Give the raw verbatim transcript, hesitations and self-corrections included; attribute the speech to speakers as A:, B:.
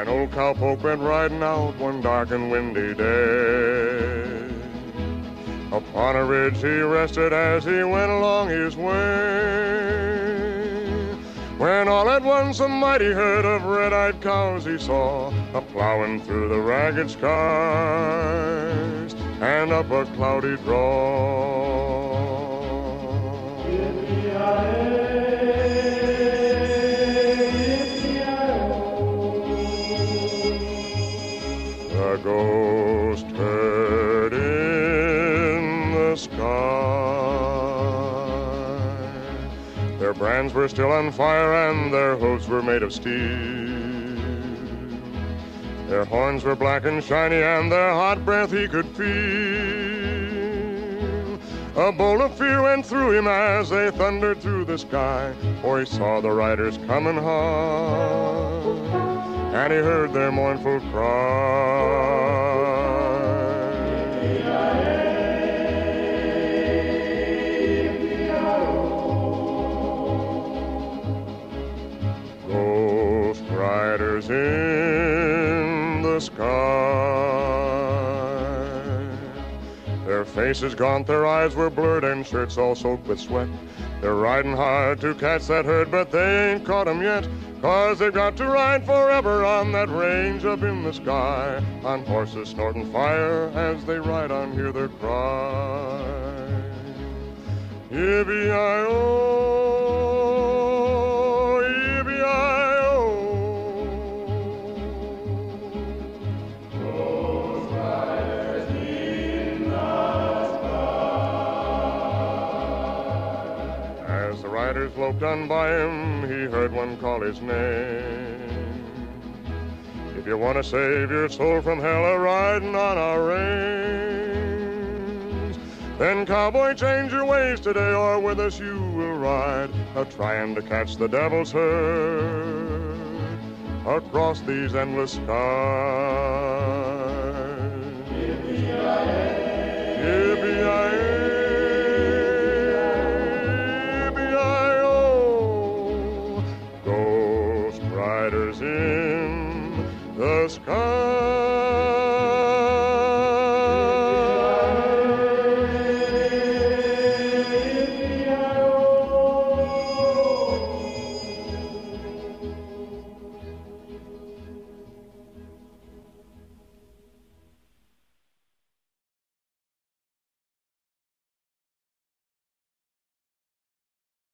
A: An old cowpoke went riding out one dark and windy day. Upon a ridge he rested as he went along his way, when all at once a mighty herd of red-eyed cows he saw, a-plowing through the ragged skies and up a cloudy draw. The ghost herd in the sky. Their brands were still on fire and their hooves were made of steel. Their horns were black and shiny and their hot breath he could feel. A bolt of fear went through him as they thundered through the sky, for he saw the riders coming hard, and he heard their mournful cry. Ghost riders in the sky. Their faces gaunt, their eyes were blurred, and shirts all soaked with sweat. They're riding hard to catch that herd, but they ain't caught 'em yet, 'cause they've got to ride forever on that range up in the sky, on horses snorting fire as they ride on, hear their cry. Yippee-yi-oh, yippee-yi-oh. Ghost riders in the sky. As the riders loped on by him, he heard one call his name. If you want to save your soul from hell a-riding on our range, then cowboy, change your ways today, or with us you will ride, a-trying to catch the devil's herd across these endless skies.